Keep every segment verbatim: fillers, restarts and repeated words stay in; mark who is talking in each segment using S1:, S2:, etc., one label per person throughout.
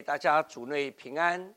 S1: 大家主内平安。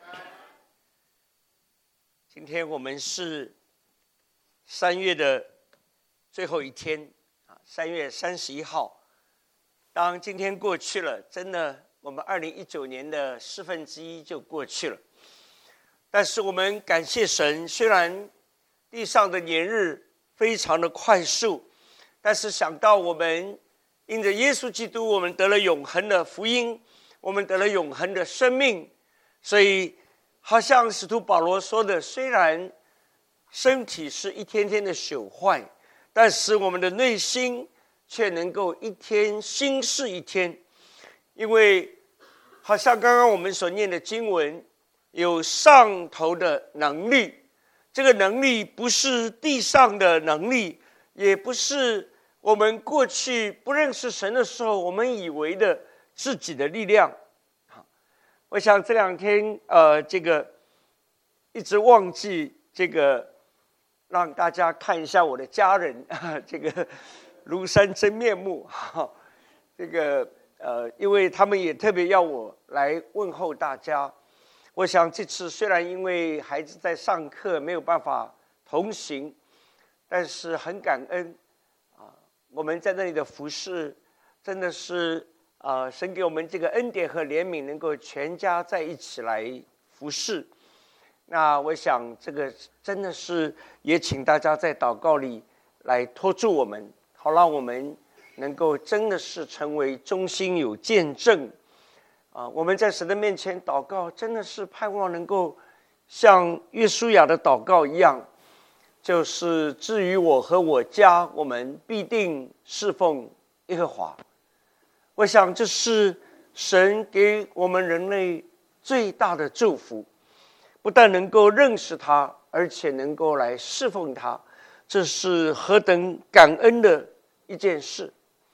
S1: 今天我们是三月的最后一天啊，三月三十一号。当今天过去了，真的，我们二零一九年的四分之一就过去了。但是我们感谢神，虽然地上的年日非常的快速，但是想到我们因着耶稣基督，我们得了永恒的福音，我们得了永恒的生命，所以好像使徒保罗说的，虽然身体是一天天的朽坏，但是我们的内心却能够一天新似一天。因为好像刚刚我们所念的经文，有上头的能力，这个能力不是地上的能力，也不是我们过去不认识神的时候我们以为的自己的力量。我想这两天呃，这个一直忘记这个让大家看一下我的家人，这个庐山真面目。这个呃，因为他们也特别要我来问候大家。我想这次虽然因为孩子在上课没有办法同行，但是很感恩啊，我们在那里的服事真的是啊，神给我们这个恩典和怜悯，能够全家在一起来服事。那我想这个真的是也请大家在祷告里来托住我们，好让我们能够真的是成为忠心有见证啊！我们在神的面前祷告，真的是盼望能够像约书亚的祷告一样，就是至于我和我家，我们必定侍奉耶和华。我想这是神给我们人类最大的祝福，不但能够认识他，而且能够来侍奉他，这是何等感恩的一件事。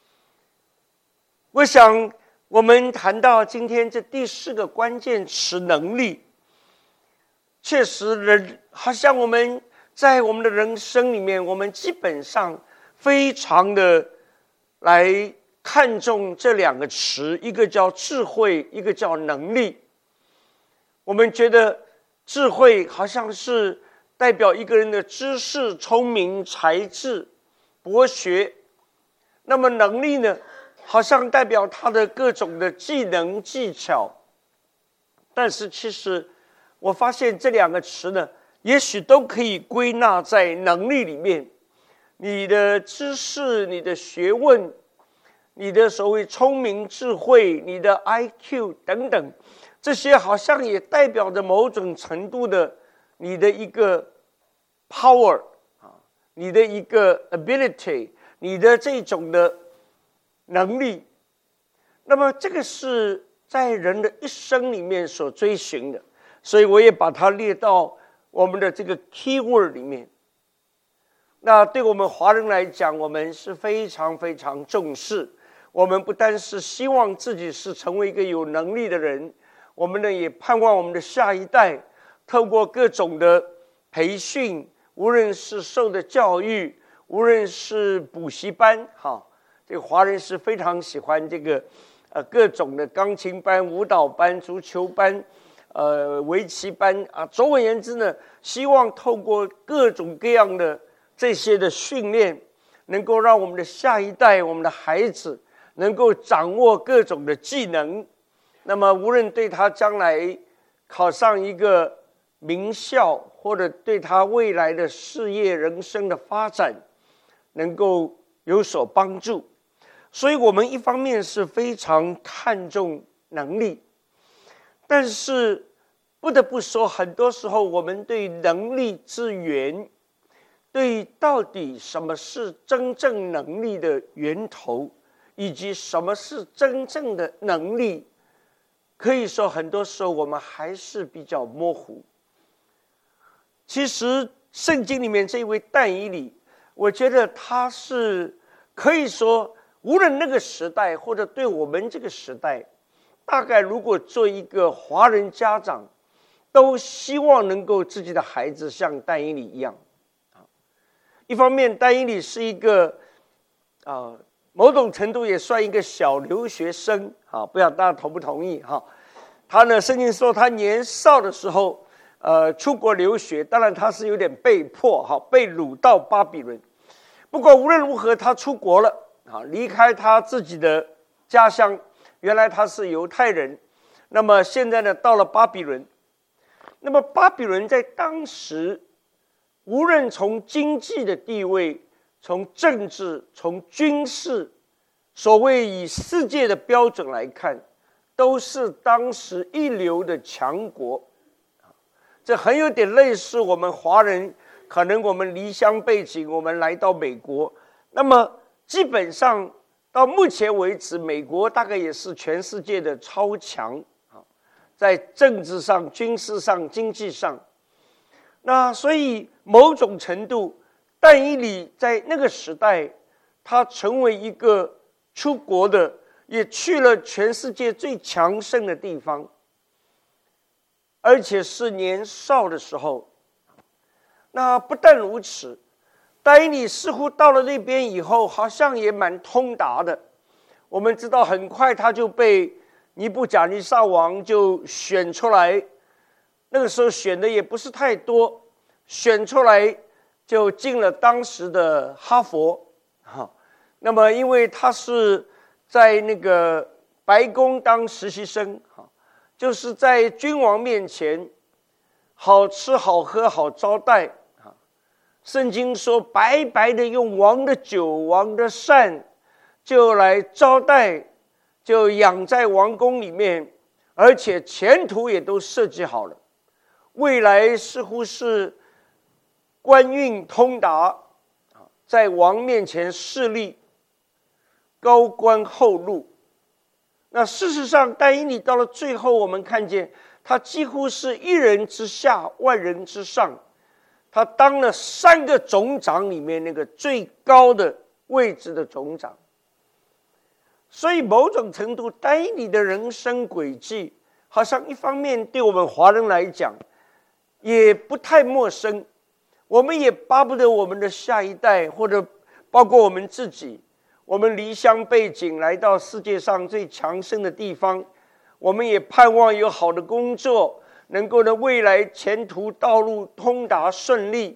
S1: 我想我们谈到今天这第四个关键词能力，确实人好像我们在我们的人生里面，我们基本上非常的来看重这两个词，一个叫智慧，一个叫能力。我们觉得智慧好像是代表一个人的知识、聪明、才智、博学，那么能力呢，好像代表他的各种的技能技巧。但是其实我发现这两个词呢，也许都可以归纳在能力里面。你的知识、你的学问，你的所谓聪明智慧，你的 I Q 等等，这些好像也代表着某种程度的你的一个 power 啊，你的一个 ability， 你的这种的能力。那么这个是在人的一生里面所追寻的，所以我也把它列到我们的这个 keyword 里面。那对我们华人来讲，我们是非常非常重视。我们不单是希望自己是成为一个有能力的人，我们呢也盼望我们的下一代透过各种的培训，无论是受的教育，无论是补习班，哈，这个华人是非常喜欢这个呃各种的钢琴班、舞蹈班、足球班、呃围棋班啊。总而言之呢，希望透过各种各样的这些的训练，能够让我们的下一代，我们的孩子能够掌握各种的技能，那么无论对他将来考上一个名校，或者对他未来的事业人生的发展能够有所帮助。所以我们一方面是非常看重能力，但是不得不说，很多时候我们对能力之源，对到底什么是真正能力的源头，以及什么是真正的能力，可以说很多时候我们还是比较模糊。其实圣经里面这一位但以理，我觉得他是可以说无论那个时代或者对我们这个时代，大概如果做一个华人家长，都希望能够自己的孩子像但以理一样。一方面但以理是一个啊、呃某种程度也算一个小留学生啊，不知道大家同不同意哈？ 他呢，圣经说他年少的时候，呃，出国留学，当然他是有点被迫，哈，被掳到巴比伦。不过无论如何，他出国了，啊，离开他自己的家乡。原来他是犹太人，那么现在呢，到了巴比伦。那么巴比伦在当时，无论从经济的地位、从政治、从军事，所谓以世界的标准来看，都是当时一流的强国。这很有点类似我们华人，可能我们离乡背景，我们来到美国，那么基本上到目前为止，美国大概也是全世界的超强，在政治上、军事上、经济上。那所以某种程度，但以理在那个时代，他成为一个出国的，也去了全世界最强盛的地方，而且是年少的时候。那不但如此，但以理似乎到了那边以后，好像也蛮通达的。我们知道，很快他就被尼布甲尼撒王就选出来，那个时候选的也不是太多，选出来就进了当时的哈佛。那么因为他是在那个白宫当实习生，就是在君王面前好吃好喝好招待。圣经说白白的用王的酒王的膳就来招待，就养在王宫里面，而且前途也都设计好了，未来似乎是官运通达，在王面前势力，高官厚禄。那事实上但以理到了最后，我们看见他几乎是一人之下万人之上，他当了三个总长里面那个最高的位置的总长。所以某种程度但以理的人生轨迹，好像一方面对我们华人来讲也不太陌生，我们也巴不得我们的下一代，或者包括我们自己，我们离乡背景来到世界上最强盛的地方，我们也盼望有好的工作，能够呢未来前途道路通达顺利。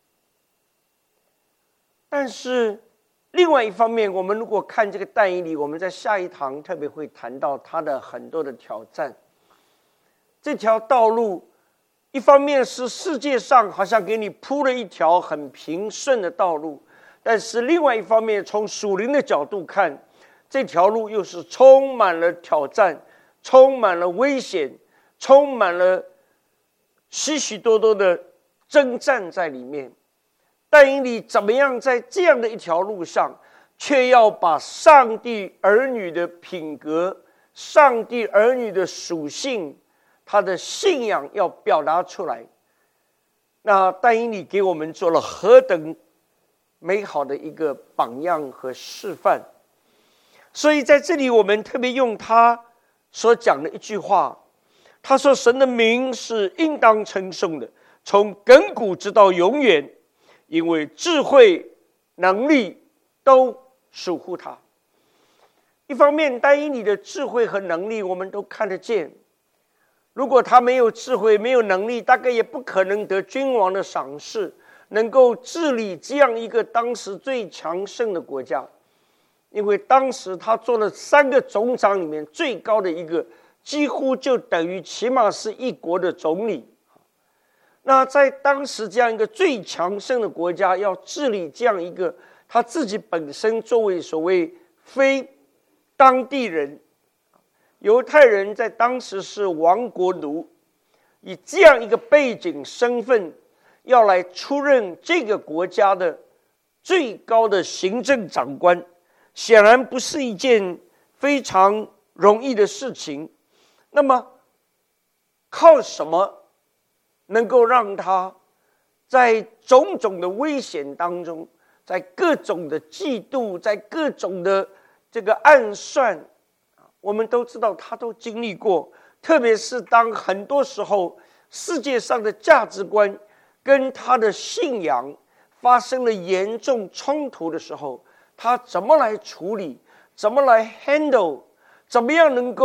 S1: 但是另外一方面，我们如果看这个但以理，我们在下一堂特别会谈到他的很多的挑战。这条道路一方面是世界上好像给你铺了一条很平顺的道路，但是另外一方面，从属灵的角度看，这条路又是充满了挑战，充满了危险，充满了许许多多的征战在里面。但以理怎么样在这样的一条路上，却要把上帝儿女的品格、上帝儿女的属性，他的信仰要表达出来。那但以理给我们做了何等美好的一个榜样和示范。所以在这里我们特别用他所讲的一句话，他说神的名是应当称颂的，从亘古直到永远，因为智慧能力都属乎他。一方面但以理的智慧和能力我们都看得见，如果他没有智慧没有能力，大概也不可能得君王的赏识，能够治理这样一个当时最强盛的国家。因为当时他做了三个总长里面最高的一个，几乎就等于起码是一国的总理。那在当时这样一个最强盛的国家，要治理这样一个他自己本身作为所谓非当地人，犹太人在当时是亡国奴，以这样一个背景身份要来出任这个国家的最高的行政长官，显然不是一件非常容易的事情。那么靠什么能够让他在种种的危险当中，在各种的嫉妒，在各种的这个暗算，我们都知道他都经历过。特别是当很多时候世界上的价值观跟他的信仰发生了严重冲突的时候，他怎么来处理，怎么来 handle， 怎么样能够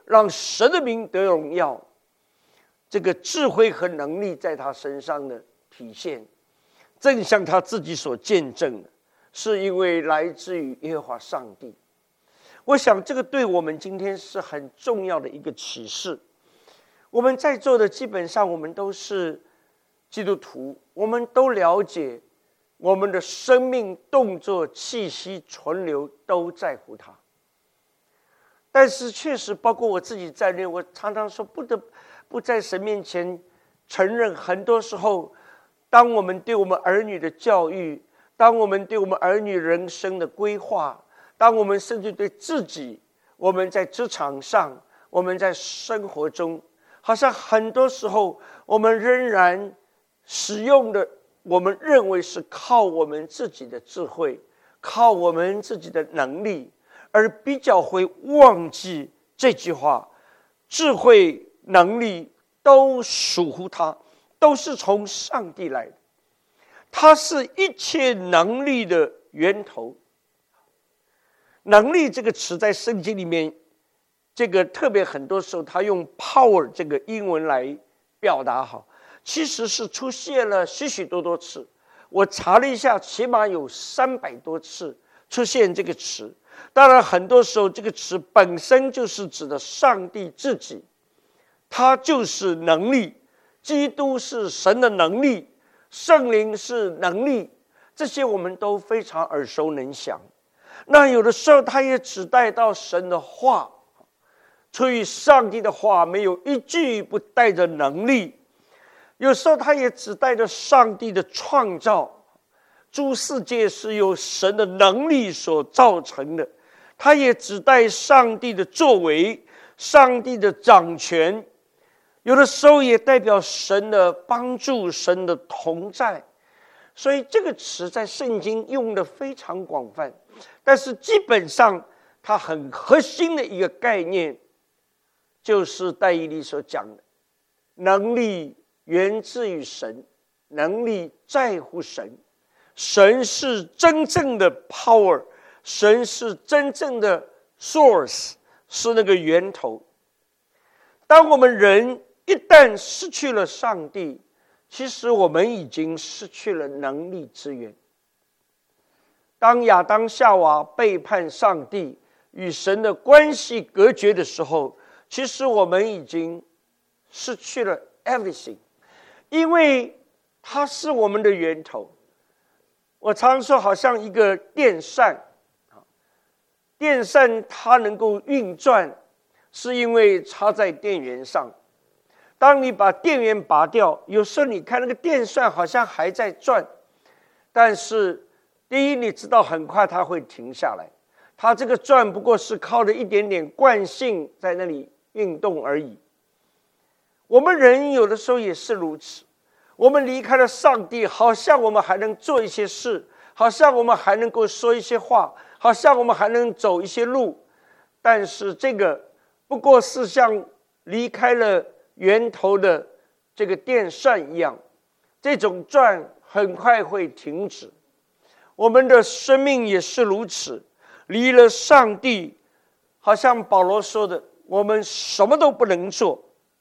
S1: 让神的名得荣耀。这个智慧和能力在他身上的体现，正像他自己所见证的，是因为来自于耶和华上帝。我想这个对我们今天是很重要的一个启示。我们在座的基本上我们都是基督徒，我们都了解我们的生命、动作、气息、存留都在乎他。但是确实包括我自己在内，我常常说不得不在神面前承认，很多时候当我们对我们儿女的教育，当我们对我们儿女人生的规划，当我们甚至对自己，我们在职场上，我们在生活中，好像很多时候我们仍然使用的我们认为是靠我们自己的智慧，靠我们自己的能力，而比较会忘记这句话：智慧能力都属乎他，都是从上帝来的，他是一切能力的源头。能力这个词在圣经里面，这个特别很多时候他用 power 这个英文来表达，好，其实是出现了许许多多次。我查了一下，起码有三百多次出现这个词。当然很多时候这个词本身就是指的上帝自己，他就是能力，基督是神的能力，圣灵是能力，这些我们都非常耳熟能详。那有的时候他也只带到神的话，出于上帝的话没有一句不带着能力。有时候他也只带着上帝的创造，诸世界是由神的能力所造成的，他也只带上帝的作为，上帝的掌权，有的时候也代表神的帮助，神的同在。所以这个词在圣经用的非常广泛，但是基本上它很核心的一个概念，就是但以理所讲的，能力源自于神，能力在乎神，神是真正的 power， 神是真正的 source， 是那个源头。当我们人一旦失去了上帝，其实我们已经失去了能力之源。当亚当夏娃背叛上帝，与神的关系隔绝的时候，其实我们已经失去了 everything， 因为它是我们的源头。我常说好像一个电扇，电扇它能够运转，是因为插在电源上。当你把电源拔掉，有时候你看那个电扇好像还在转，但是第一你知道很快它会停下来，它这个转不过是靠着一点点惯性在那里运动而已。我们人有的时候也是如此，我们离开了上帝，好像我们还能做一些事，好像我们还能够说一些话，好像我们还能走一些路，但是这个不过是像离开了源头的这个电扇一样，这种转很快会停止。我们的生命也是如此，离了上帝，好像保罗说的，我们什么都不能做。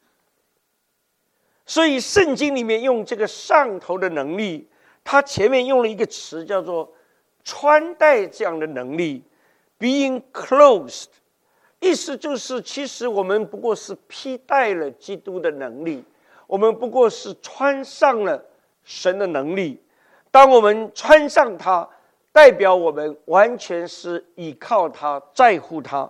S1: 所以圣经里面用这个上头的能力，他前面用了一个词叫做穿戴这样的能力 being clothed， 意思就是其实我们不过是披戴了基督的能力，我们不过是穿上了神的能力。当我们穿上它，代表我们完全是依靠它，在乎它。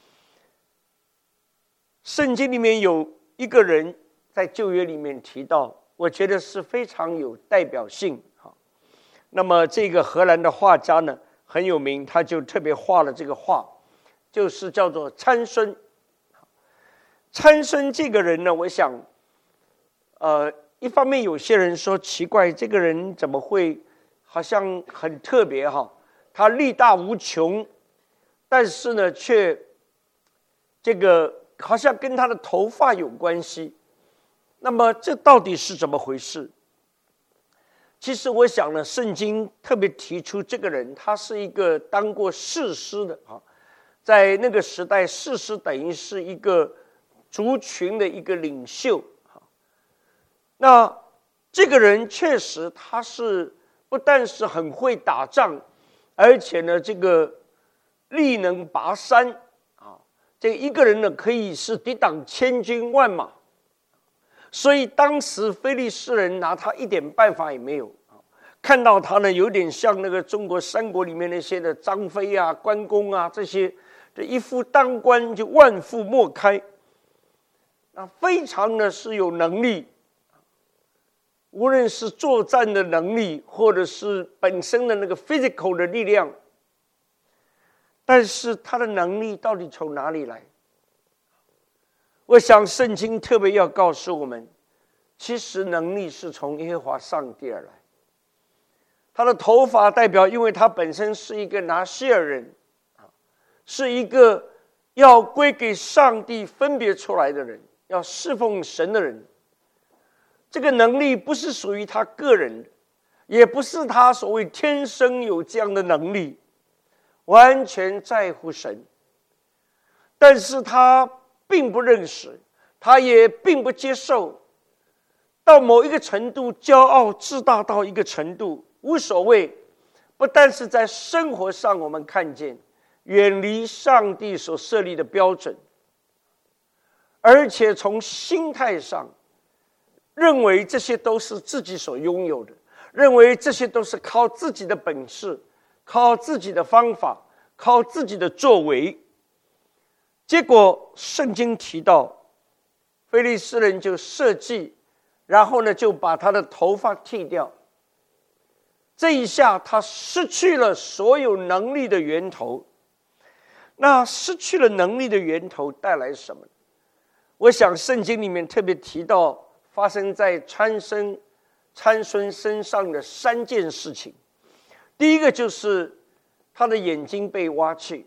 S1: 圣经里面有一个人在旧约里面提到，我觉得是非常有代表性。那么这个荷兰的画家呢很有名，他就特别画了这个画，就是叫做参孙。参孙这个人呢，我想呃一方面有些人说奇怪，这个人怎么会好像很特别哈？他力大无穷，但是呢却这个好像跟他的头发有关系。那么这到底是怎么回事？其实我想呢，圣经特别提出这个人，他是一个当过士师的啊，在那个时代，士师等于是一个族群的一个领袖。那这个人确实他是不但是很会打仗，而且呢这个力能拔山啊，这一个人呢可以是抵挡千军万马，所以当时非利士人拿他一点办法也没有。看到他呢有点像那个中国三国里面那些的张飞啊、关公啊，这些这一夫当关就万夫莫开，那非常的是有能力，无论是作战的能力，或者是本身的那个 physical 的力量，但是他的能力到底从哪里来？我想圣经特别要告诉我们，其实能力是从耶和华上帝而来。他的头发代表，因为他本身是一个拿西尔人，是一个要归给上帝分别出来的人，要侍奉神的人。这个能力不是属于他个人的，也不是他所谓天生有这样的能力，完全在乎神。但是他并不认识，他也并不接受，到某一个程度骄傲自大到一个程度无所谓，不但是在生活上我们看见远离上帝所设立的标准，而且从心态上认为这些都是自己所拥有的，认为这些都是靠自己的本事，靠自己的方法，靠自己的作为。结果圣经提到非利士人就设计，然后呢就把他的头发剃掉。这一下他失去了所有能力的源头。那失去了能力的源头带来什么？我想圣经里面特别提到发生在参孙参孙身上的三件事情。第一个就是他的眼睛被挖去，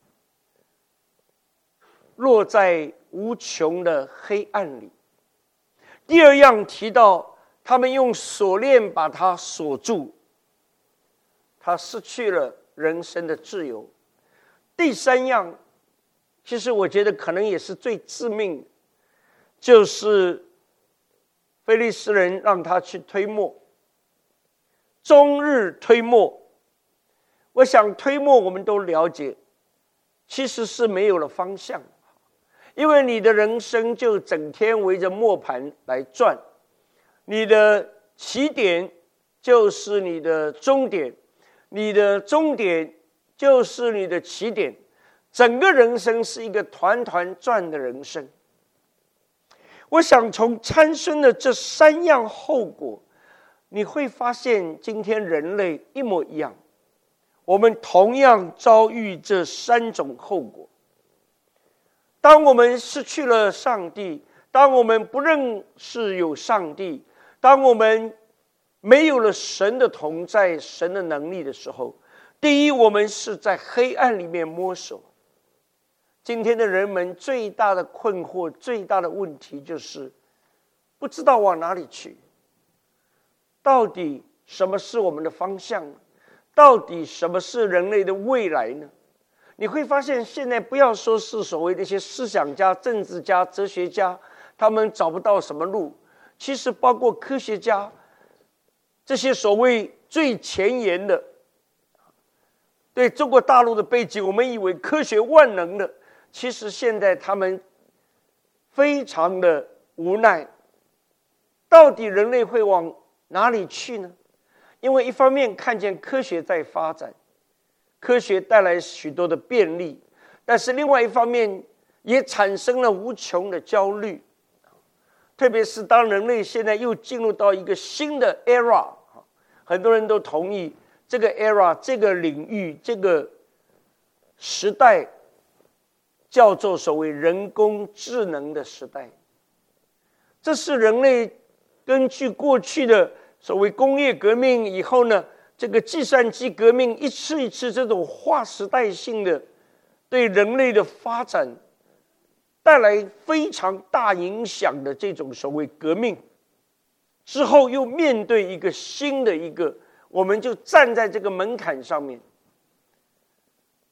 S1: 落在无穷的黑暗里。第二样提到他们用锁链把他锁住，他失去了人生的自由。第三样，其实我觉得可能也是最致命的，就是非利士人让他去推磨，终日推磨。我想推磨我们都了解，其实是没有了方向，因为你的人生就整天围着磨盘来转，你的起点就是你的终点，你的终点就是你的起点，整个人生是一个团团转的人生。我想从参孙的这三样后果，你会发现今天人类一模一样，我们同样遭遇这三种后果。当我们失去了上帝，当我们不认识有上帝，当我们没有了神的同在、神的能力的时候，第一，我们是在黑暗里面摸索。今天的人们最大的困惑、最大的问题就是不知道往哪里去。到底什么是我们的方向呢？到底什么是人类的未来呢？你会发现，现在不要说是所谓的一些思想家、政治家、哲学家，他们找不到什么路，其实包括科学家，这些所谓最前沿的，对中国大陆的背景，我们以为科学万能的，其实现在他们非常的无奈。到底人类会往哪里去呢？因为一方面看见科学在发展，科学带来许多的便利，但是另外一方面也产生了无穷的焦虑。特别是当人类现在又进入到一个新的 era， 很多人都同意这个 era 这个领域这个时代叫做所谓人工智能的时代。这是人类根据过去的所谓工业革命以后呢，这个计算机革命一次一次这种划时代性的对人类的发展带来非常大影响的这种所谓革命之后，又面对一个新的一个，我们就站在这个门槛上面。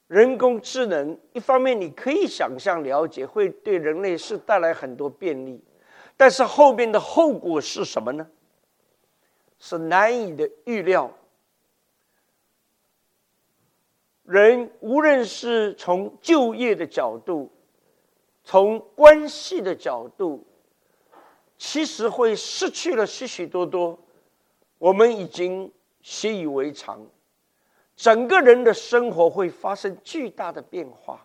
S1: 人工智能一方面你可以想象了解，会对人类是带来很多便利，但是后面的后果是什么呢？是难以的预料。人无论是从就业的角度，从关系的角度，其实会失去了许许多多我们已经习以为常，整个人的生活会发生巨大的变化，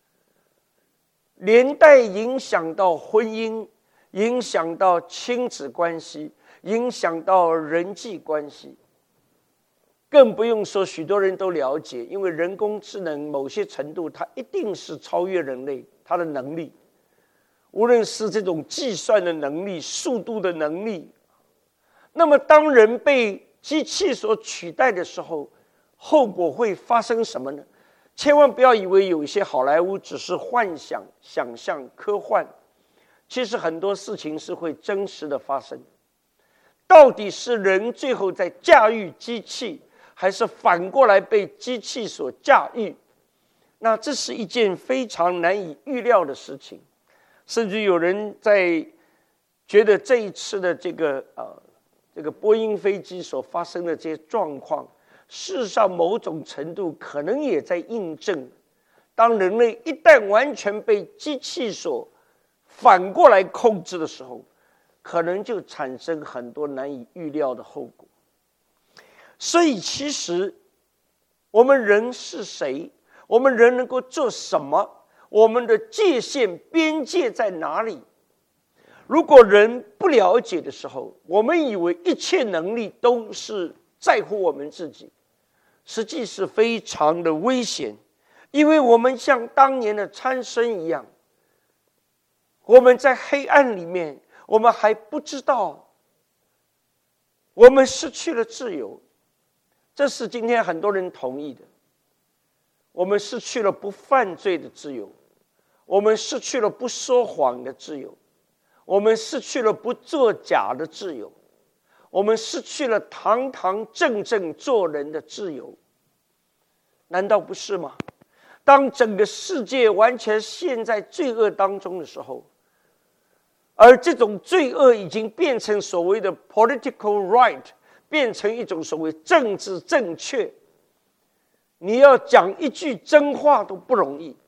S1: 连带影响到婚姻，影响到亲子关系，影响到人际关系。更不用说许多人都了解，因为人工智能某些程度它一定是超越人类，它的能力无论是这种计算的能力、速度的能力，那么当人被机器所取代的时候，后果会发生什么呢？千万不要以为有一些好莱坞只是幻想、想象、科幻，其实很多事情是会真实的发生。到底是人最后在驾驭机器，还是反过来被机器所驾驭？那这是一件非常难以预料的事情。甚至有人在觉得这一次的这个呃这个波音飞机所发生的这些状况，事实上某种程度可能也在印证，当人类一旦完全被机器所反过来控制的时候，可能就产生很多难以预料的后果。所以其实我们人是谁？我们人能够做什么？我们的界限边界在哪里？如果人不了解的时候，我们以为一切能力都是在乎我们自己，实际是非常的危险。因为我们像当年的参孙一样，我们在黑暗里面，我们还不知道我们失去了自由。这是今天很多人同意的。我们失去了不犯罪的自由，我们失去了不说谎的自由，我们失去了不作假的自由，我们失去了堂堂正正做人的自由。难道不是吗？当整个世界完全陷在罪恶当中的时候，而这种罪恶已经变成所谓的 political right， 变成一种所谓政治正确，你要讲一句真话都不容易。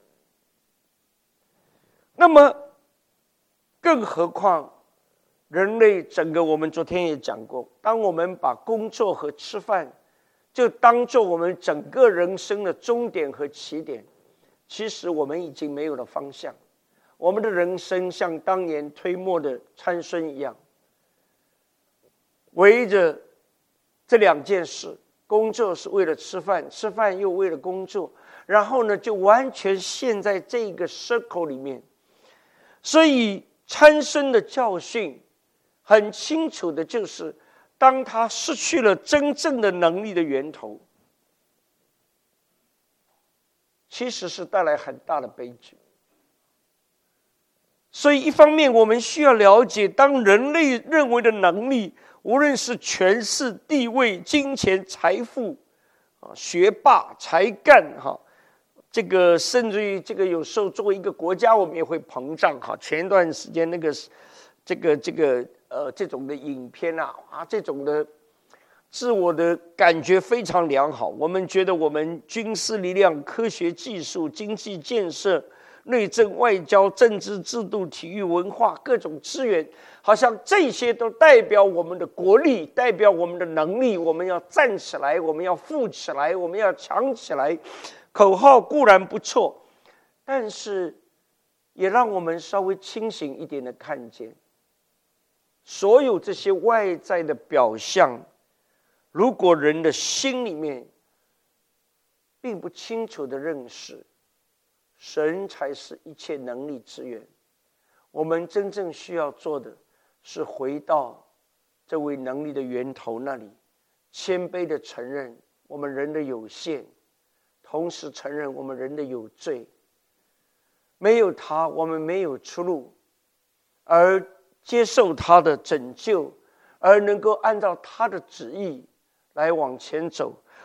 S1: 那么更何况人类整个，我们昨天也讲过，当我们把工作和吃饭就当作我们整个人生的终点和起点，其实我们已经没有了方向。我们的人生像当年推磨的参孙一样，围着这两件事，工作是为了吃饭，吃饭又为了工作，然后呢就完全陷在这个 circle 里面。所以参孙的教训很清楚的就是，当他失去了真正的能力的源头，其实是带来很大的悲剧。所以一方面我们需要了解，当人类认为的能力，无论是权势、地位、金钱、财富、学霸、才干，这个甚至于这个有时候作为一个国家，我们也会膨胀。前一段时间那个这个这个呃这种的影片啊啊这种的自我的感觉非常良好。我们觉得我们军事力量、科学技术、经济建设、内政、外交、政治制度、体育、文化各种资源，好像这些都代表我们的国力，代表我们的能力。我们要站起来，我们要富起来，我们要强起来。口号固然不错，但是也让我们稍微清醒一点的看见，所有这些外在的表象，如果人的心里面并不清楚的认识神才是一切能力之源，我们真正需要做的是回到这位能力的源头那里，谦卑的承认我们人的有限，同时承认我们人的有罪，没有他我们没有出路，而接受他的拯救，而能够按照他的旨意来往前走。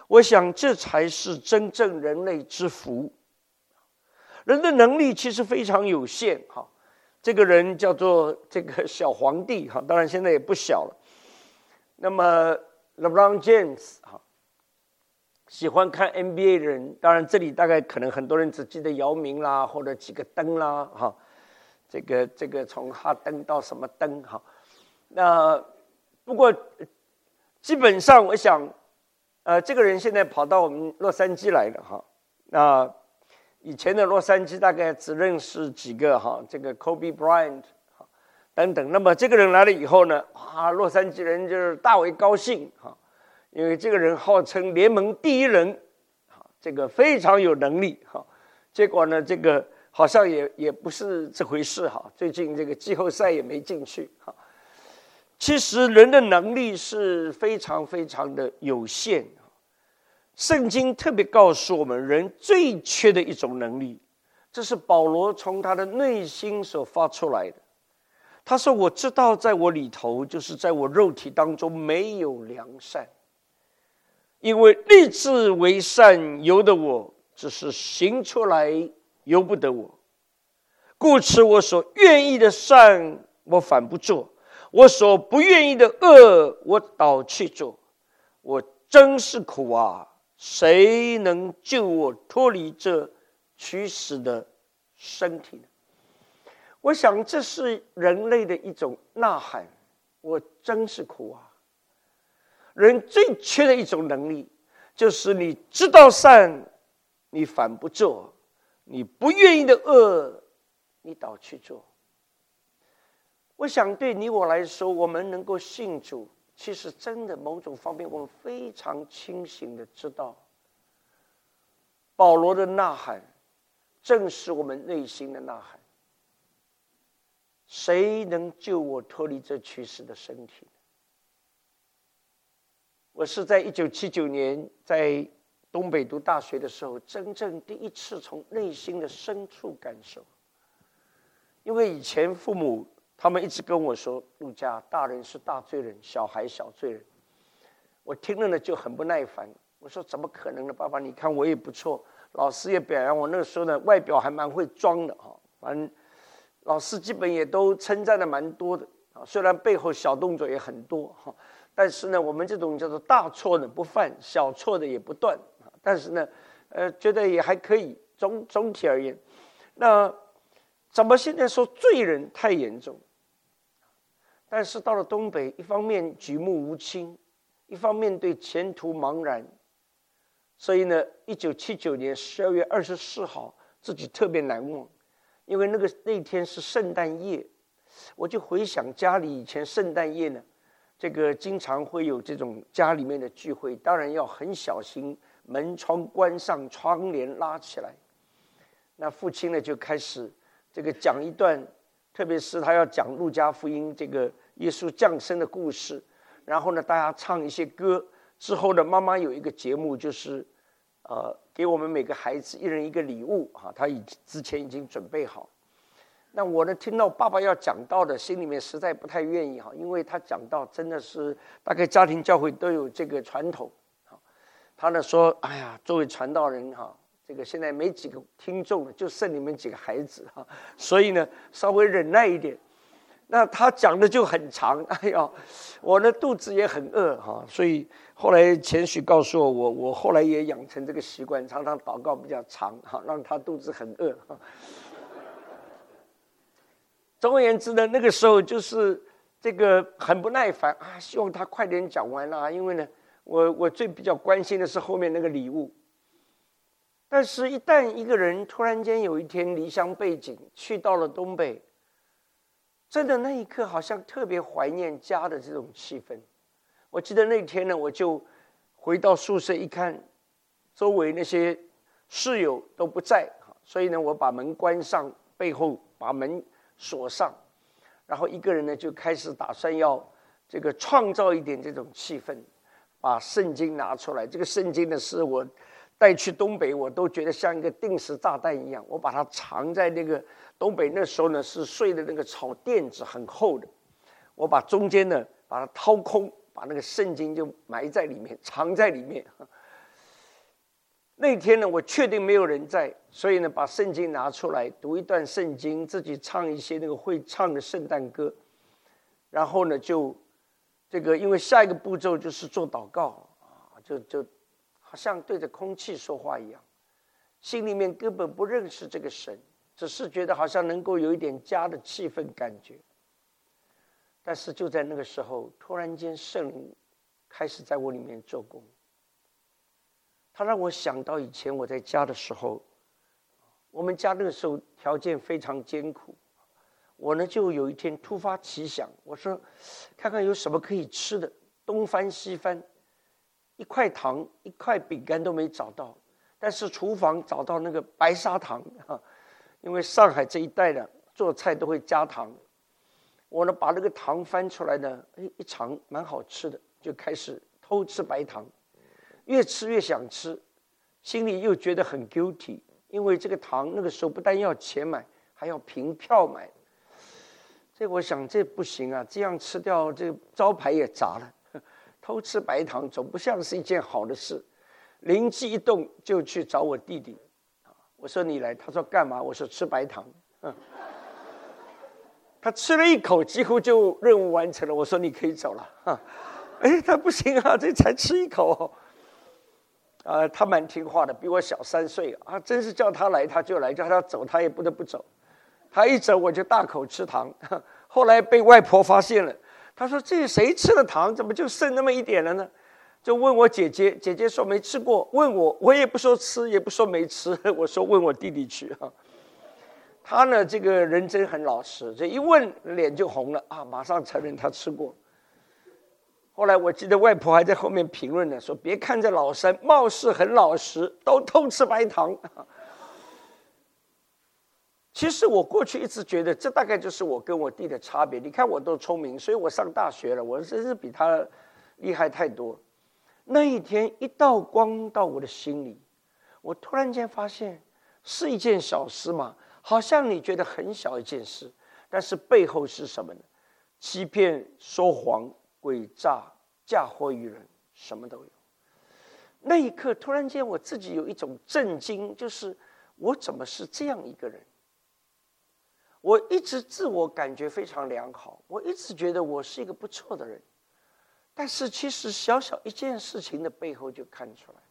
S1: 我想这才是真正人类之福。人的能力其实非常有限哈，这个人叫做这个小皇帝哈，当然现在也不小了。那么 LeBron James 哈，喜欢看 N B A 的人，当然这里大概可能很多人只记得姚明啦，或者几个灯啦哈，这个这个从哈登到什么灯哈。那不过基本上我想，呃，这个人现在跑到我们洛杉矶来了哈。那以前的洛杉矶大概只认识几个哈，这个 Kobe Bryant 等等。那么这个人来了以后呢，啊，洛杉矶人就是大为高兴哈，因为这个人号称联盟第一人，这个非常有能力哈。结果呢，这个好像也也不是这回事哈。最近这个季后赛也没进去哈。其实人的能力是非常非常的有限。圣经特别告诉我们，人最缺的一种能力，这是保罗从他的内心所发出来的。他说：“我知道，在我里头，就是在我肉体当中没有良善，因为立志为善由得我，只是行出来由不得我。故此，我所愿意的善，我反不做；我所不愿意的恶，我倒去做。我真是苦啊！谁能救我脱离这取死的身体呢？”我想这是人类的一种呐喊，我真是苦啊！人最缺的一种能力，就是你知道善，你反不做；你不愿意的恶，你倒去做。我想对你我来说，我们能够信主，其实真的某种方面，我们非常清醒的知道，保罗的呐喊，正是我们内心的呐喊。谁能救我脱离这取死的身体？我是在一九七九年在东北读大学的时候，真正第一次从内心的深处感受。因为以前父母他们一直跟我说，陆家大人是大罪人，小孩小罪人。我听了呢就很不耐烦，我说怎么可能呢？爸爸，你看我也不错，老师也表扬我，那个时候呢外表还蛮会装的哈，反正老师基本也都称赞的蛮多的啊，虽然背后小动作也很多哈，但是呢，我们这种叫做大错呢不犯，小错的也不断啊，但是呢，呃，觉得也还可以，总总体而言，那怎么现在说罪人太严重？但是到了东北，一方面举目无亲，一方面对前途茫然，所以呢，一九七九年十二月二十四号，自己特别难忘。因为那个那天是圣诞夜，我就回想家里以前圣诞夜呢，这个经常会有这种家里面的聚会，当然要很小心，门窗关上，窗帘拉起来。那父亲呢就开始这个讲一段，特别是他要讲路加福音这个耶稣降生的故事，然后呢大家唱一些歌，之后呢妈妈有一个节目就是。呃，给我们每个孩子一人一个礼物啊，他已之前已经准备好。那我呢，听到爸爸要讲道的，心里面实在不太愿意哈，因为他讲道真的是大概家庭教会都有这个传统。他呢说，哎呀，作为传道人哈，这个现在没几个听众了，就剩你们几个孩子哈，所以呢稍微忍耐一点。那他讲的就很长，哎呀，我的肚子也很饿哈，所以后来钱许告诉我，我我后来也养成这个习惯，常常祷告比较长哈，让他肚子很饿哈。总而言之呢，那个时候就是这个很不耐烦啊，希望他快点讲完啦，因为呢，我我最比较关心的是后面那个礼物。但是，一旦一个人突然间有一天离乡背井，去到了东北。真的那一刻好像特别怀念家的这种气氛。我记得那天呢，我就回到宿舍一看，周围那些室友都不在，所以呢，我把门关上，背后把门锁上，然后一个人呢就开始打算要这个创造一点这种气氛，把圣经拿出来。这个圣经呢是我带去东北，我都觉得像一个定时炸弹一样，我把它藏在那个。东北那时候呢是睡的那个草垫子很厚的，我把中间呢把它掏空，把那个圣经就埋在里面，藏在里面。 那天呢，我确定没有人在，所以呢，把圣经拿出来读一段圣经，自己唱一些那个会唱的圣诞歌，然后呢，就这个因为下一个步骤就是做祷告啊，就就好像对着空气说话一样，心里面根本不认识这个神，只是觉得好像能够有一点家的气氛感觉。但是就在那个时候，突然间圣灵开始在我里面做工。他让我想到以前我在家的时候，我们家那个时候条件非常艰苦，我呢就有一天突发奇想，我说看看有什么可以吃的，东翻西翻，一块糖一块饼干都没找到，但是厨房找到那个白砂糖，因为上海这一带的做菜都会加糖，我呢把那个糖翻出来呢，一尝蛮好吃的，就开始偷吃白糖。越吃越想吃，心里又觉得很 guilty， 因为这个糖那个时候不但要钱买，还要凭票买。这我想这不行啊，这样吃掉这个招牌也砸了。偷吃白糖总不像是一件好的事。灵机一动，就去找我弟弟。我说你来，他说干嘛？我说吃白糖。他吃了一口，几乎就任务完成了。我说你可以走了。哎，他不行啊，这才吃一口。啊、呃，他蛮听话的，比我小三岁啊，真是叫他来他就来，叫他走他也不得不走。他一走我就大口吃糖，后来被外婆发现了，他说这谁吃的糖，怎么就剩那么一点了呢？就问我姐姐，姐姐说没吃过，问我我也不说吃，也不说没吃，我说问我弟弟去哈。他呢这个人真很老实，这一问脸就红了啊，马上承认他吃过。后来我记得外婆还在后面评论呢，说别看这老三貌似很老实，都偷吃白糖。其实我过去一直觉得这大概就是我跟我弟的差别。你看我都聪明，所以我上大学了，我真是比他厉害太多。那一天一道光到我的心里，我突然间发现是一件小事嘛，好像你觉得很小一件事，但是背后是什么呢？欺骗、说谎、诡诈、嫁祸于人，什么都有。那一刻突然间我自己有一种震惊，就是我怎么是这样一个人？我一直自我感觉非常良好，我一直觉得我是一个不错的人，但是其实小小一件事情的背后就看出来。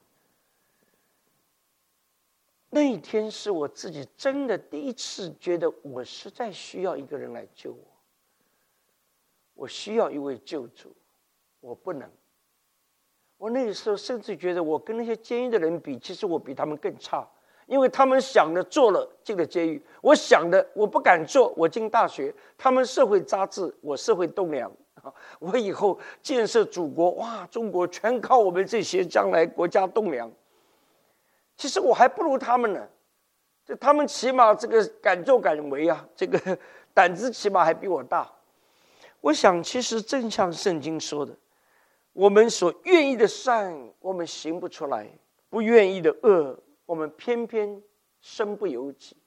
S1: 那一天是我自己真的第一次觉得我实在需要一个人来救我，我需要一位救主，我不能。我那个时候甚至觉得我跟那些监狱的人比，其实我比他们更差，因为他们想的做了进了监狱，我想的我不敢做，我进大学，他们社会杂志，我社会栋梁，我以后建设祖国，哇，中国全靠我们这些将来国家栋梁。其实我还不如他们呢，就他们起码这个敢作敢为啊，这个胆子起码还比我大。我想其实正像圣经说的，我们所愿意的善我们行不出来，不愿意的恶我们偏偏身不由己。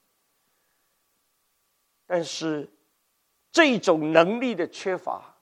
S1: 但是这种能力的缺乏，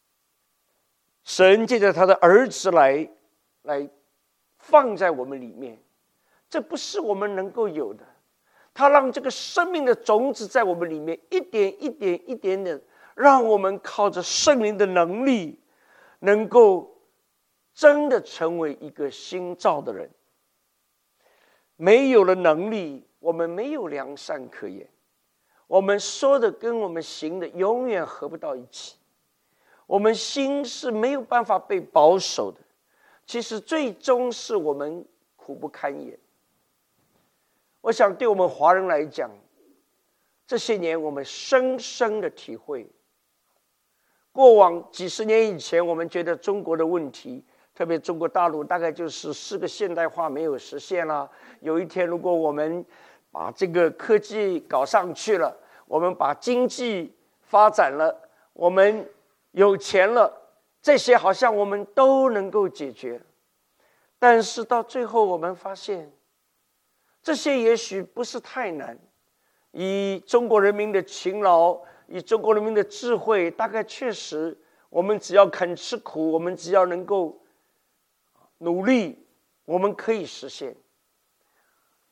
S1: 神借着他的儿子来来放在我们里面，这不是我们能够有的。他让这个生命的种子在我们里面一点一点一点点，让我们靠着圣灵的能力，能够真的成为一个新造的人。没有了能力，我们没有良善可言，我们说的跟我们行的永远合不到一起，我们心是没有办法被保守的，其实最终是我们苦不堪言。我想对我们华人来讲，这些年我们深深的体会，过往几十年以前我们觉得中国的问题，特别中国大陆大概就是四个现代化没有实现了。有一天如果我们把这个科技搞上去了，我们把经济发展了，我们有钱了，这些好像我们都能够解决。但是到最后我们发现，这些也许不是太难，以中国人民的勤劳，以中国人民的智慧，大概确实我们只要肯吃苦，我们只要能够努力，我们可以实现。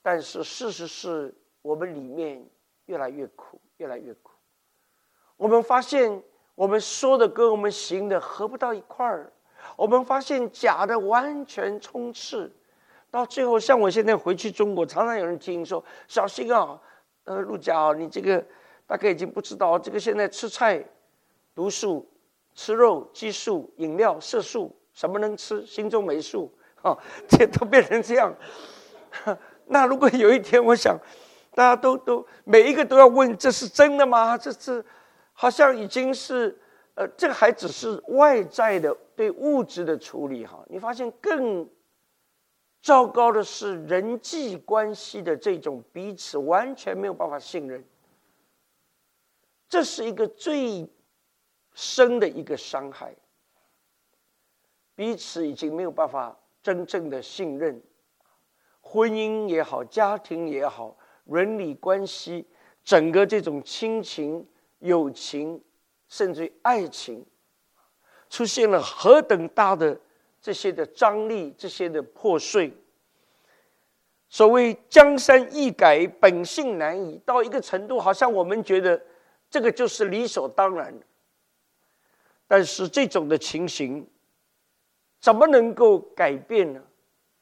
S1: 但是事实是我们里面越来越苦，越来越苦。我们发现我们说的跟我们行的合不到一块儿，我们发现假的完全充斥，到最后像我现在回去中国，常常有人听说小心啊，呃，陆家啊，你这个大概已经不知道，这个现在吃菜毒素，吃肉激素，饮料色素，什么能吃，心中没数啊，这都变成这样。那如果有一天，我想大家都都每一个都要问，这是真的吗？这是好像已经是呃，这个还只是外在的对物质的处理哈。你发现更糟糕的是人际关系的这种彼此完全没有办法信任，这是一个最深的一个伤害。彼此已经没有办法真正的信任，婚姻也好，家庭也好，伦理关系，整个这种亲情、友情，甚至于爱情，出现了何等大的这些的张力，这些的破碎。所谓江山易改，本性难移，到一个程度，好像我们觉得这个就是理所当然的。但是这种的情形，怎么能够改变呢？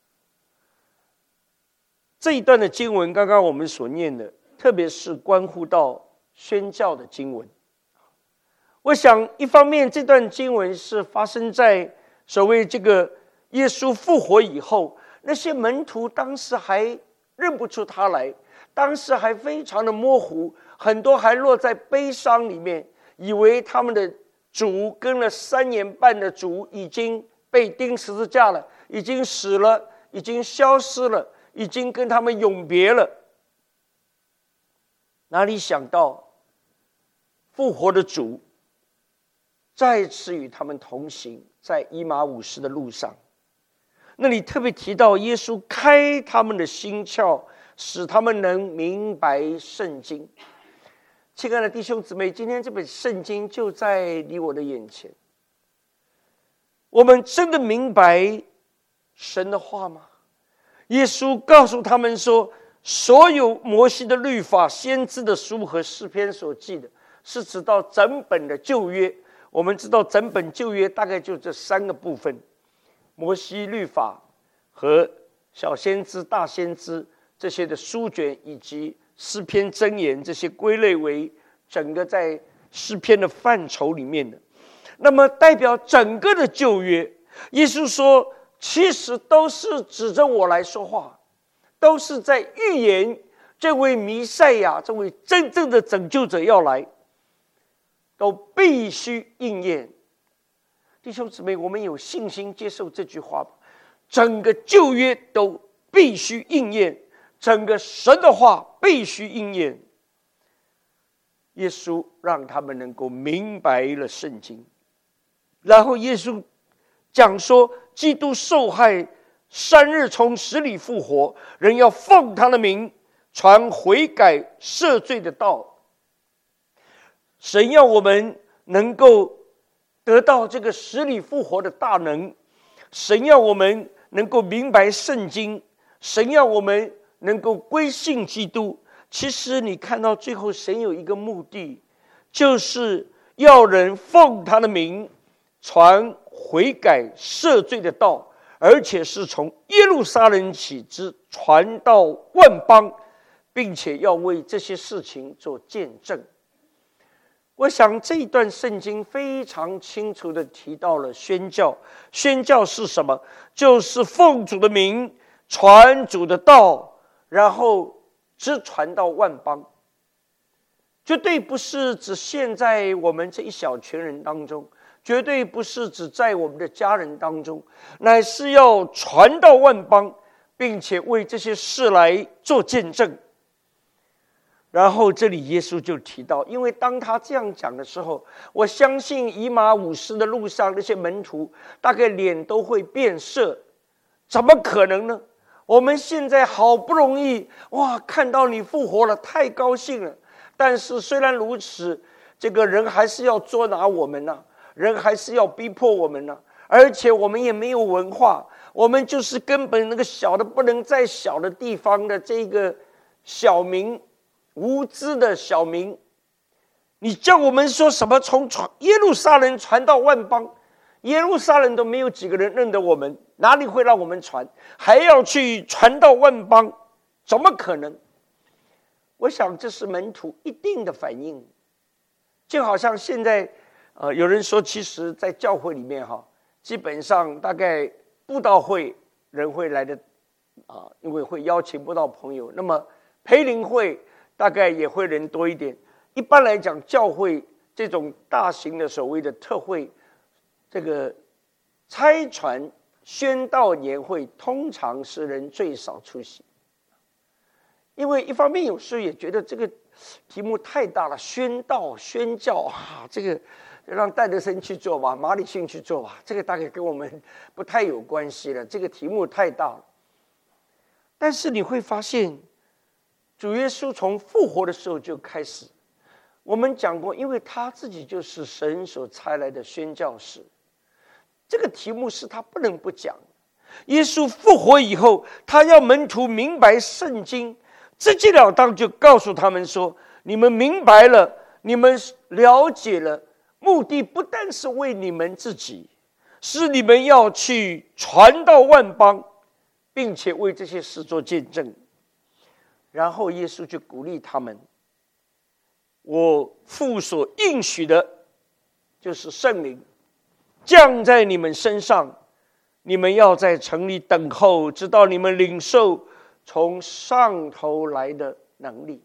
S1: 这一段的经文，刚刚我们所念的，特别是关乎到宣教的经文。我想，一方面这段经文是发生在所谓这个耶稣复活以后，那些门徒当时还认不出他来，当时还非常的模糊，很多还落在悲伤里面，以为他们的主跟了三年半的主已经被钉十字架了，已经死了，已经消失了，已经跟他们永别了。哪里想到复活的主再次与他们同行，在以马忤斯的路上，那里特别提到耶稣开他们的心窍，使他们能明白圣经。亲爱的弟兄姊妹，今天这本圣经就在离我的眼前，我们真的明白神的话吗？耶稣告诉他们说，所有摩西的律法、先知的书和诗篇所记的，是指到整本的旧约。我们知道整本旧约大概就这三个部分，摩西律法和小先知、大先知这些的书卷，以及诗篇箴言，这些归类为整个在诗篇的范畴里面的。那么代表整个的旧约，耶稣说其实都是指着我来说话，都是在预言这位弥赛亚，这位真正的拯救者要来，都必须应验。弟兄姊妹，我们有信心接受这句话吧？整个旧约都必须应验，整个神的话必须应验。耶稣让他们能够明白了圣经，然后耶稣讲说，基督受害，三日从死里复活，人要奉他的名传悔改赦罪的道。神要我们能够得到这个死里复活的大能，神要我们能够明白圣经，神要我们能够归信基督。其实你看到最后，神有一个目的，就是要人奉他的名传悔改赦罪的道，而且是从耶路撒冷起之传到万邦，并且要为这些事情做见证。我想这一段圣经非常清楚地提到了宣教。宣教是什么？就是奉主的名传主的道，然后直传到万邦。绝对不是只限在我们这一小群人当中，绝对不是只在我们的家人当中，乃是要传到万邦，并且为这些事来做见证。然后这里耶稣就提到，因为当他这样讲的时候，我相信以马忤斯的路上那些门徒大概脸都会变色。怎么可能呢？我们现在好不容易哇看到你复活了，太高兴了，但是虽然如此，这个人还是要捉拿我们啊，人还是要逼迫我们啊， 而且我们也没有文化，我们就是根本那个小的不能再小的地方的这个小民，无知的小民。你叫我们说什么从耶路撒冷传到万邦，耶路撒冷都没有几个人认得我们，哪里会让我们传？还要去传到万邦，怎么可能？我想这是门徒一定的反应。就好像现在呃，有人说其实在教会里面哈，基本上大概布道会人会来的啊，因为会邀请布道朋友，那么培灵会大概也会人多一点。一般来讲，教会这种大型的所谓的特会，这个差传宣道年会通常是人最少出席。因为一方面有时候也觉得这个题目太大了，宣道宣教啊，这个让戴德生去做吧，马里逊去做吧，这个大概跟我们不太有关系了，这个题目太大了。但是你会发现，主耶稣从复活的时候就开始，我们讲过，因为他自己就是神所差来的宣教士，这个题目是他不能不讲。耶稣复活以后，他要门徒明白圣经，直截了当就告诉他们说，你们明白了，你们了解了，目的不但是为你们自己，是你们要去传到万邦，并且为这些事做见证。然后耶稣就鼓励他们，我父所应许的就是圣灵降在你们身上，你们要在城里等候，直到你们领受从上头来的能力。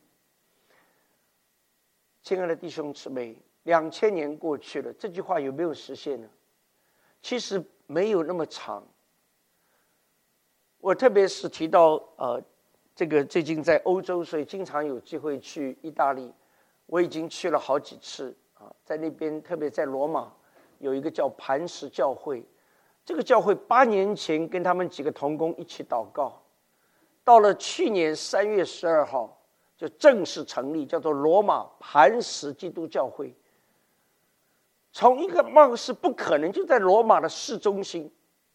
S1: 亲爱的弟兄姊妹，两千年过去了，这句话有没有实现呢？其实没有那么长。我特别是提到呃，这个最近在欧洲，所以经常有机会去意大利，我已经去了好几次啊，在那边特别在罗马有一个叫磐石教会，这个教会八年前跟他们几个同工一起祷告，到了去年三月十二号就正式成立，叫做罗马磐石基督教会。从一个貌似不可能就在罗马的市中心，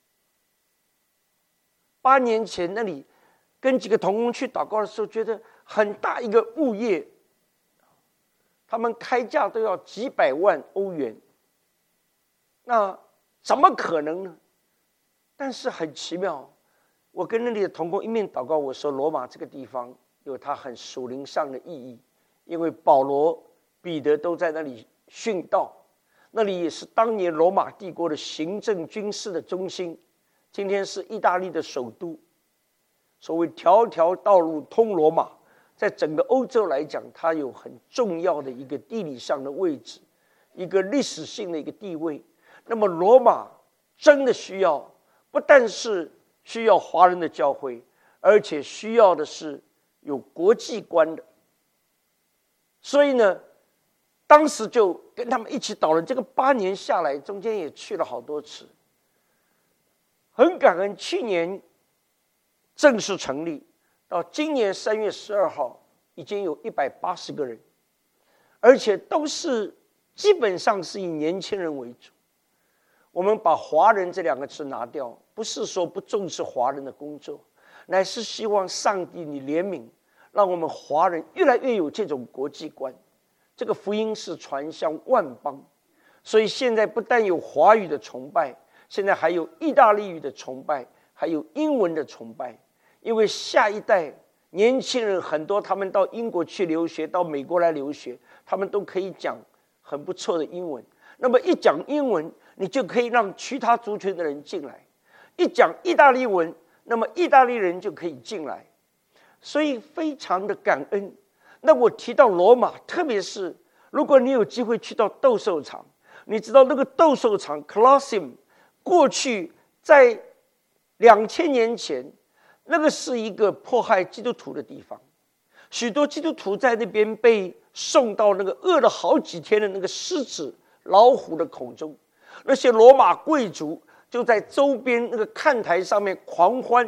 S1: 八年前那里跟几个同工去祷告的时候，觉得很大一个物业，他们开价都要几百万欧元，那怎么可能呢？但是很奇妙，我跟那里的同工一面祷告，我说罗马这个地方有它很属灵上的意义，因为保罗、彼得都在那里殉道，那里也是当年罗马帝国的行政军事的中心，今天是意大利的首都。所谓条条道路通罗马，在整个欧洲来讲，它有很重要的一个地理上的位置，一个历史性的一个地位。那么罗马真的需要，不但是需要华人的教会，而且需要的是有国际观的。所以呢，当时就跟他们一起祷了，这个八年下来，中间也去了好多次，很感恩。去年正式成立，到今年三月十二号，已经有一百八十个人，而且都是基本上是以年轻人为主。我们把华人这两个字拿掉，不是说不重视华人的工作，乃是希望上帝你怜悯，让我们华人越来越有这种国际观。这个福音是传向万邦，所以现在不但有华语的崇拜，现在还有意大利语的崇拜，还有英文的崇拜。因为下一代年轻人很多，他们到英国去留学，到美国来留学，他们都可以讲很不错的英文。那么一讲英文，你就可以让其他族群的人进来；一讲意大利文，那么意大利人就可以进来。所以非常的感恩。那我提到罗马，特别是如果你有机会去到斗兽场，你知道那个斗兽场 Colosseum 过去在两千年前，那个是一个迫害基督徒的地方，许多基督徒在那边被送到那个饿了好几天的那个狮子、老虎的口中。那些罗马贵族就在周边那个看台上面狂欢，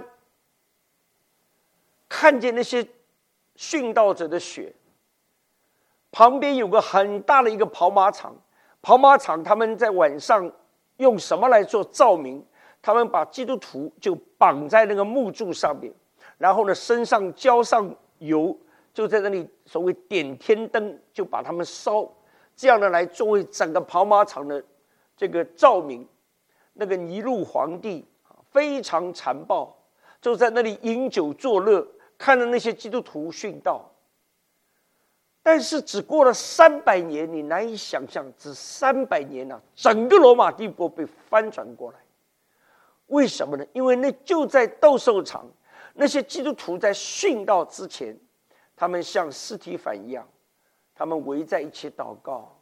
S1: 看见那些殉道者的血。旁边有个很大的一个跑马场，跑马场他们在晚上用什么来做照明？他们把基督徒就绑在那个木柱上面，然后呢身上浇上油，就在那里所谓点天灯，就把他们烧，这样的来作为整个跑马场的这个照明。那个尼禄皇帝非常残暴，就在那里饮酒作乐，看着那些基督徒殉道。但是只过了三百年，你难以想象，只三百年啊，整个罗马帝国被翻转过来。为什么呢？因为那就在斗兽场，那些基督徒在殉道之前，他们像司提反一样，他们围在一起祷告：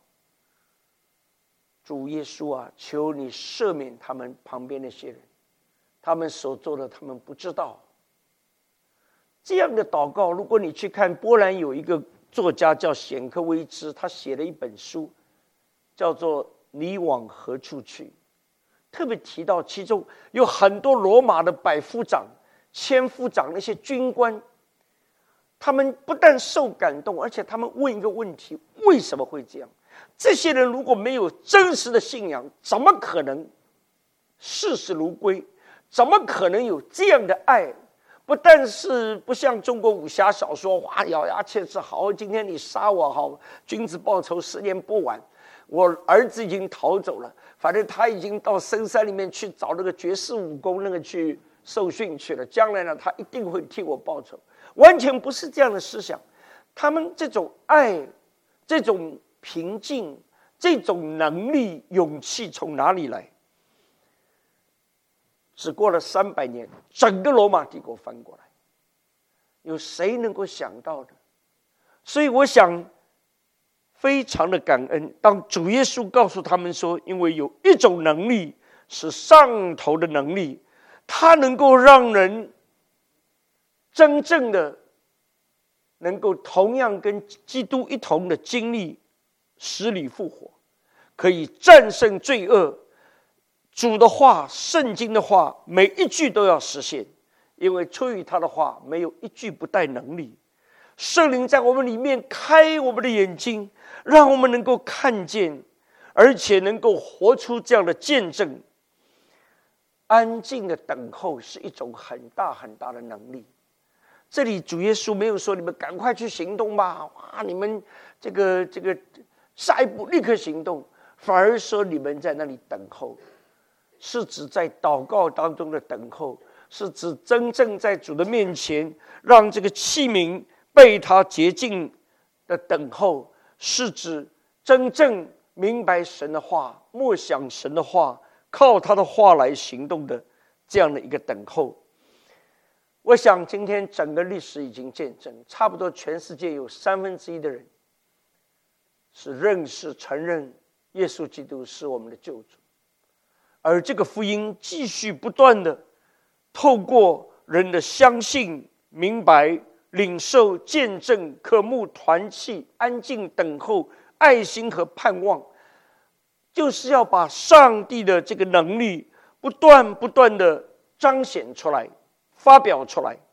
S1: 主耶稣啊，求你赦免他们旁边那些人，他们所做的他们不知道。这样的祷告，如果你去看波兰有一个作家叫显克威兹，他写了一本书叫做《你往何处去》，特别提到其中有很多罗马的百夫长、千夫长那些军官，他们不但受感动，而且他们问一个问题：为什么会这样？这些人如果没有真实的信仰，怎么可能视死如归？怎么可能有这样的爱？不但是不像中国武侠小说，哇，咬牙切齿，好，今天你杀我，好，君子报仇，十年不晚。我儿子已经逃走了，反正他已经到深山里面去找那个绝世武功，那个去受训去了。将来呢，他一定会替我报仇。完全不是这样的思想。他们这种爱，这种平静，这种能力、勇气从哪里来？只过了三百年，整个罗马帝国翻过来，有谁能够想到的？所以我想非常的感恩，当主耶稣告诉他们说，因为有一种能力是上头的能力，它能够让人真正的能够同样跟基督一同的经历死里复活，可以战胜罪恶。主的话，圣经的话，每一句都要实现，因为出于他的话，没有一句不带能力。圣灵在我们里面开我们的眼睛，让我们能够看见，而且能够活出这样的见证。安静的等候是一种很大很大的能力。这里主耶稣没有说你们赶快去行动吧，哇，你们这个这个下一步立刻行动，反而说你们在那里等候。是指在祷告当中的等候，是指真正在主的面前让这个器皿被他洁净的等候，是指真正明白神的话，默想神的话，靠他的话来行动的这样的一个等候。我想今天整个历史已经见证，差不多全世界有三分之一的人是认识承认耶稣基督是我们的救主。而这个福音继续不断的透过人的相信、明白、领受、见证、渴慕、团契、安静等候、爱心和盼望，就是要把上帝的这个能力不断不断的彰显出来、发表出来。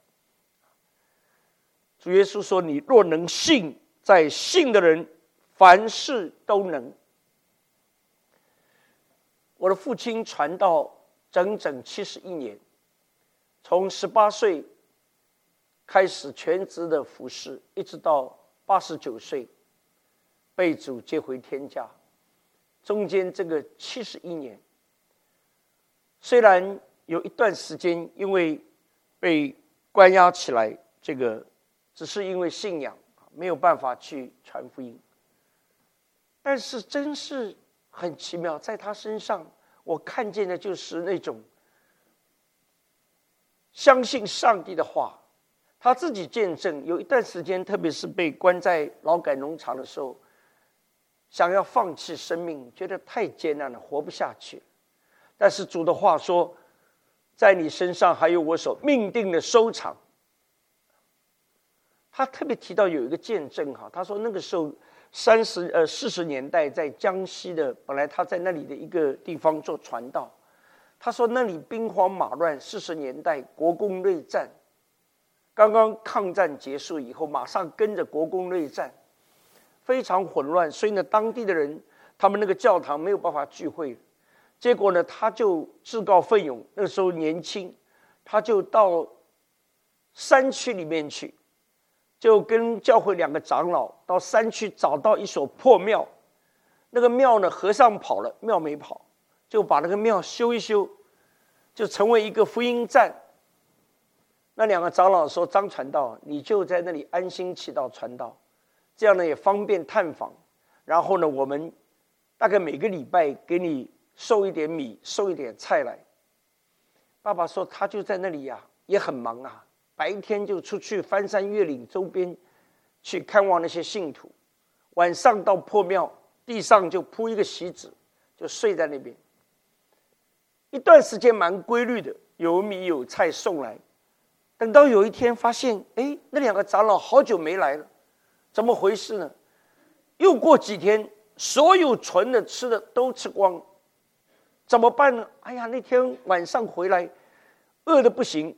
S1: 主耶稣说：“你若能信，在信的人凡事都能。”我的父亲传道整整七十一年，从十八岁开始全职的服侍，一直到八十九岁被主接回天家。中间这个七十一年，虽然有一段时间因为被关押起来，这个只是因为信仰没有办法去传福音，但是真是很奇妙，在他身上我看见的就是那种相信上帝的话。他自己见证，有一段时间，特别是被关在劳改农场的时候，想要放弃生命，觉得太艰难了，活不下去。但是主的话说，在你身上还有我所命定的收场。他特别提到有一个见证哈，他说那个时候三十呃四十年代在江西的，本来他在那里的一个地方做传道，他说那里兵荒马乱，四十年代国共内战，刚刚抗战结束以后，马上跟着国共内战，非常混乱，所以呢，当地的人他们那个教堂没有办法聚会， 结果呢，他就自告奋勇，那时候年轻，他就到山区里面去，就跟教会两个长老到山区找到一所破庙，那个庙呢，和尚跑了，庙没跑，就把那个庙修一修，就成为一个福音站。那两个长老说：“张传道，你就在那里安心祈祷传道，这样呢也方便探访。然后呢，我们大概每个礼拜给你送一点米，送一点菜来。”爸爸说他就在那里呀、啊，也很忙啊，白天就出去翻山越岭周边去看望那些信徒，晚上到破庙地上就铺一个席子，就睡在那边。一段时间蛮规律的，有米有菜送来。等到有一天发现，哎，那两个长老好久没来了，怎么回事呢？又过几天，所有存的吃的都吃光，怎么办呢？哎呀，那天晚上回来，饿得不行。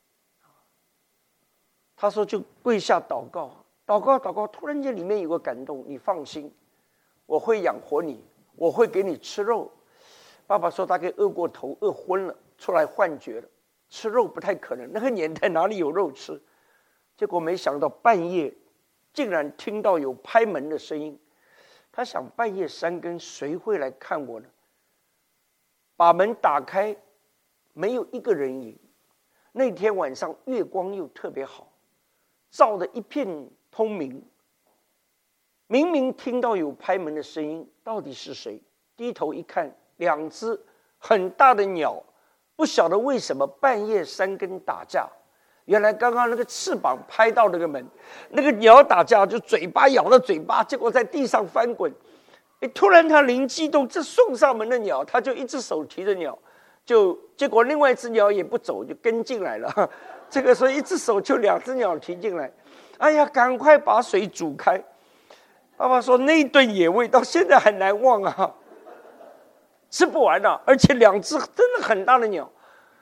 S1: 他说就跪下祷告，祷告祷告，突然间里面有个感动，你放心，我会养活你，我会给你吃肉。爸爸说大概饿过头，饿昏了，出来幻觉了。吃肉不太可能，那个年代哪里有肉吃？结果没想到半夜竟然听到有拍门的声音。他想半夜三更谁会来看我呢？把门打开，没有一个人影。那天晚上月光又特别好，照得一片通明。明明听到有拍门的声音，到底是谁？低头一看，两只很大的鸟。不晓得为什么半夜三更打架，原来刚刚那个翅膀拍到那个门，那个鸟打架就嘴巴咬了嘴巴，结果在地上翻滚。哎，突然他灵机一动，这送上门的鸟，他就一只手提着鸟，就结果另外一只鸟也不走，就跟进来了。这个时候一只手就两只鸟提进来，哎呀，赶快把水煮开。爸爸说那一顿野味到现在很难忘啊。吃不完了，而且两只真的很大的鸟。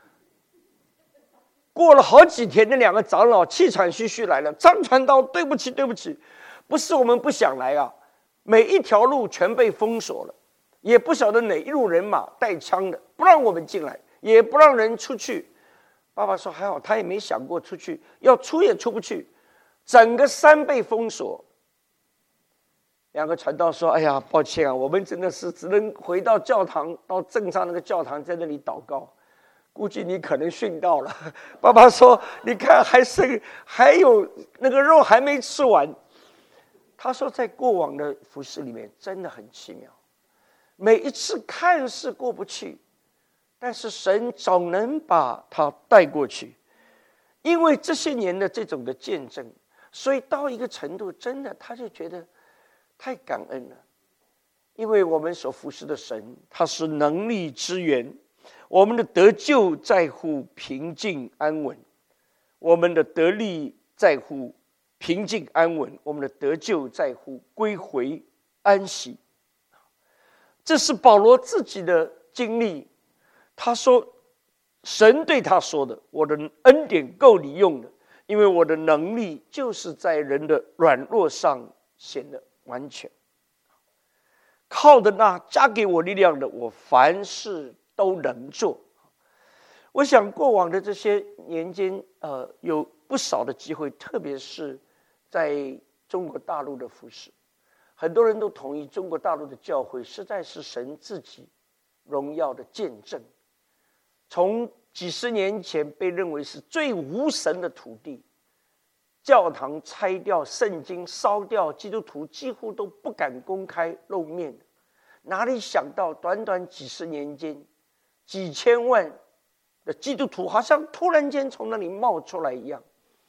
S1: 过了好几天，那两个长老气喘吁吁来了。张传道，对不起，对不起，不是我们不想来啊，每一条路全被封锁了，也不晓得哪一路人马带枪的，不让我们进来，也不让人出去。爸爸说还好，他也没想过出去，要出也出不去，整个山被封锁。两个传道说：“哎呀，抱歉啊，我们真的是只能回到教堂，到镇上那个教堂，在那里祷告。估计你可能殉道了。”爸爸说：“你看，还剩还有那个肉还没吃完。”他说，在过往的服事里面真的很奇妙，每一次看似过不去，但是神总能把他带过去，因为这些年的这种的见证，所以到一个程度，真的他就觉得。太感恩了，因为我们所服侍的神，他是能力之源。我们的得救在乎平静安稳，我们的得力在乎平静安稳，我们的得救在乎归回安息。这是保罗自己的经历。他说，神对他说的：“我的恩典够你用的，因为我的能力就是在人的软弱上显得完全。靠着那加给我力量的，我凡事都能做。”我想过往的这些年间，呃，有不少的机会，特别是在中国大陆的服事，很多人都同意，中国大陆的教会实在是神自己荣耀的见证。从几十年前被认为是最无神的土地，教堂拆掉，圣经烧掉，基督徒几乎都不敢公开露面。哪里想到短短几十年间，几千万的基督徒好像突然间从那里冒出来一样。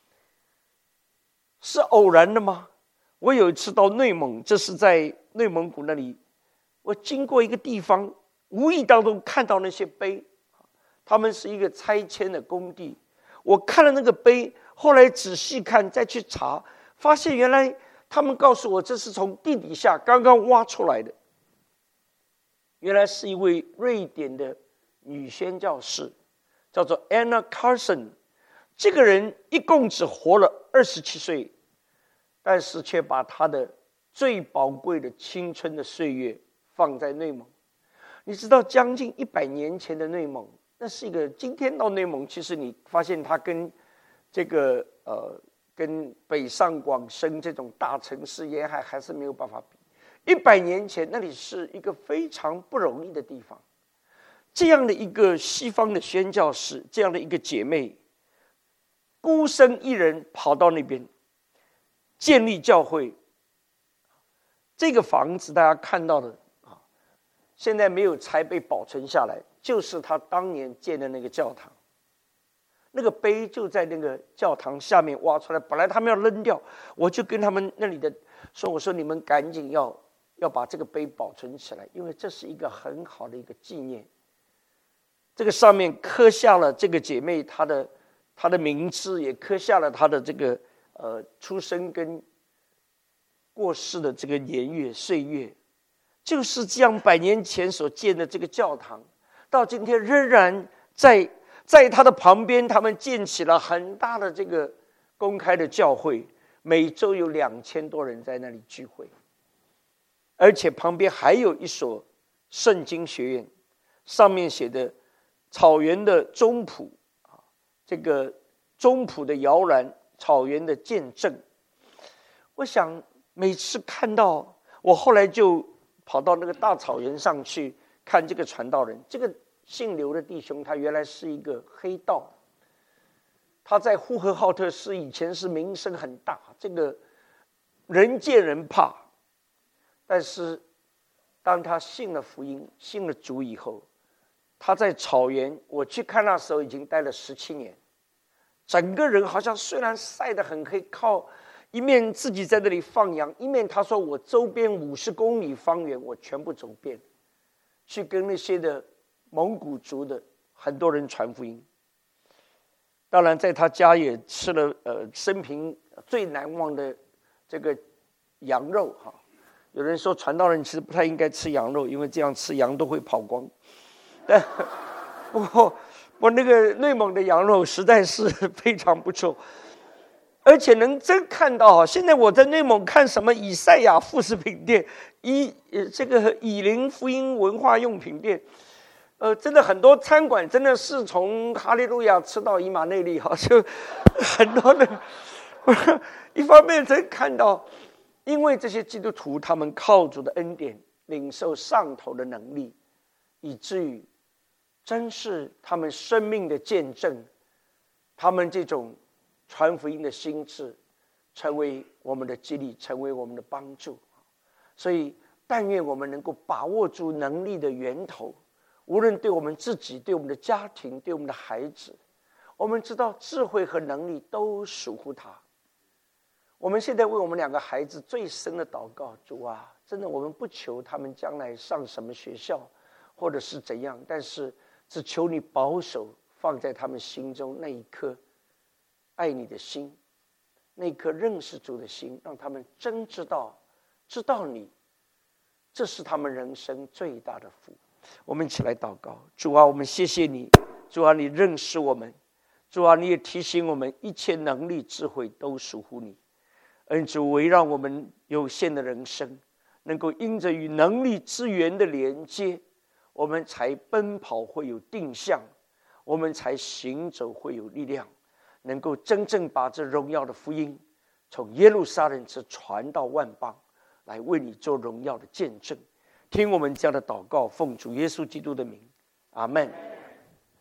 S1: 是偶然的吗？我有一次到内蒙，这是在内蒙古那里，我经过一个地方，无意当中看到那些碑，他们是一个拆迁的工地。我看了那个碑，后来仔细看，再去查，发现原来他们告诉我，这是从地底下刚刚挖出来的。原来是一位瑞典的女宣教士，叫做 Anna Carson。 这个人一共只活了二十七岁，但是却把他的最宝贵的青春的岁月放在内蒙。 你知道将近一百年前的内蒙，那是一个今天到内蒙，其实你发现它跟这个呃跟北上广深这种大城市沿海还是没有办法比。一百年前那里是一个非常不容易的地方，这样的一个西方的宣教士，这样的一个姐妹，孤身一人跑到那边建立教会。这个房子大家看到的啊，现在没有拆被保存下来，就是他当年建的那个教堂。那个碑就在那个教堂下面挖出来，本来他们要扔掉，我就跟他们那里的说，我说你们赶紧要要把这个碑保存起来，因为这是一个很好的一个纪念。这个上面刻下了这个姐妹她的她的名字，也刻下了她的这个呃出生跟过世的这个年月岁月，就是这样百年前所建的这个教堂，到今天仍然在在它的旁边，他们建起了很大的这个公开的教会，每周有两千多人在那里聚会，而且旁边还有一所圣经学院，上面写的草原的中谱啊，这个中谱的摇篮，草原的见证。我想每次看到，我后来就跑到那个大草原上去看这个传道人，这个姓刘的弟兄，他原来是一个黑道，他在呼和浩特市以前是名声很大，这个人见人怕。但是当他信了福音，信了主以后，他在草原，我去看那时候已经待了十七年，整个人好像虽然晒得很黑，靠一面自己在那里放羊，一面他说我周边五十公里方圆我全部走遍，去跟那些的蒙古族的很多人传福音。当然在他家也吃了呃生平最难忘的这个羊肉哈。有人说传道人其实不太应该吃羊肉，因为这样吃羊都会跑光。但不过我那个内蒙的羊肉实在是非常不错，而且能真看到，现在我在内蒙看什么以赛亚副食品店、以这个以林福音文化用品店，呃，真的很多餐馆真的是从哈利路亚吃到以马内利，哈，就很多的。一方面真看到，因为这些基督徒他们靠主的恩典，领受上头的能力，以至于真是他们生命的见证，他们这种传福音的心智，成为我们的激励，成为我们的帮助。所以但愿我们能够把握住能力的源头，无论对我们自己，对我们的家庭，对我们的孩子，我们知道智慧和能力都属乎他。我们现在为我们两个孩子最深的祷告，主啊，真的我们不求他们将来上什么学校或者是怎样，但是只求你保守放在他们心中那一颗爱你的心，那一颗认识主的心，让他们真知道知道你，这是他们人生最大的福。我们一起来祷告。主啊，我们谢谢你，主啊，你认识我们，主啊，你也提醒我们一切能力智慧都属乎你。恩主，围绕我们有限的人生，能够因着与能力资源的连接，我们才奔跑会有定向，我们才行走会有力量，能够真正把这荣耀的福音从耶路撒冷直传到万邦，来为你做荣耀的见证。听我们这样的祷告，奉主耶稣基督的名，阿们。